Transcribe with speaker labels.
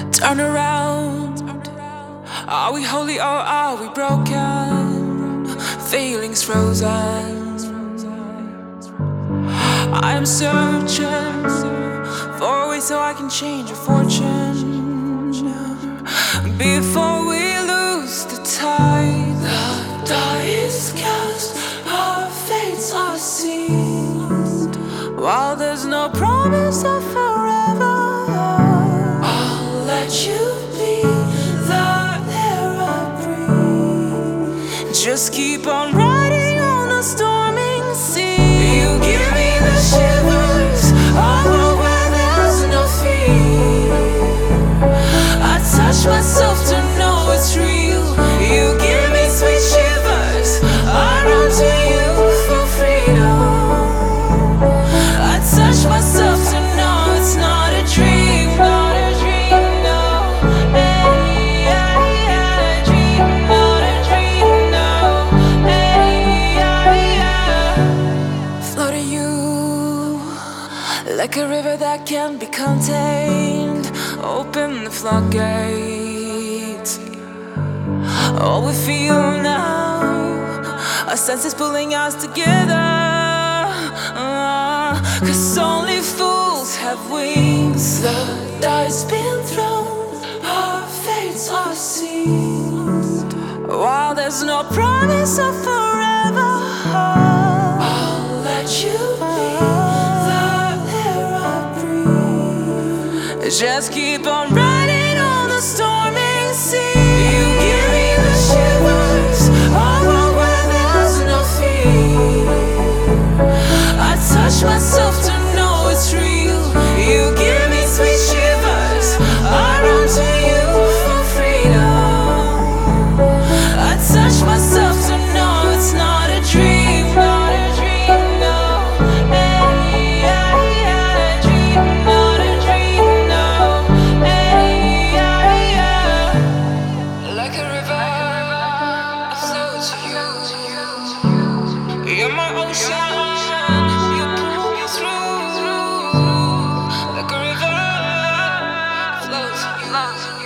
Speaker 1: Turn around. Are we holy or are we broken? Feelings frozen. I am searching for a way so I can change your fortune before we lose the tide. The die is cast, our fates are sealed. While there's no promise of forever, I'll let you be the air I breathe. Just keep on riding on a storming sea. You give me the shivers, I walk where there's no fear. I touch myself to know it's real. You give me sweet shivers, I run to you for freedom. I touch myself to know it's not a dream, not a dream, no. Hey, a dream, not a dream, no. Hey, floating you like a river that can't be contained. Open the floodgates. All we feel now, our senses pulling us together. 'Cause only fools have wings. The dice been thrown, our fates are sealed. While there's no promise of forever, I'll let you be the air I breathe. Just keep on riding on the storming sea. You give me the shivers, I walk where there's no fear. I touch myself to know it's real. You give me sweet shivers, I run to you for freedom. I touch myself to know it's not a dream, not a dream, no. Hey, a dream, not a dream, no. Hey, like a river, I flow to you. You're my ocean, you pull me through. Like a river, I flow to you.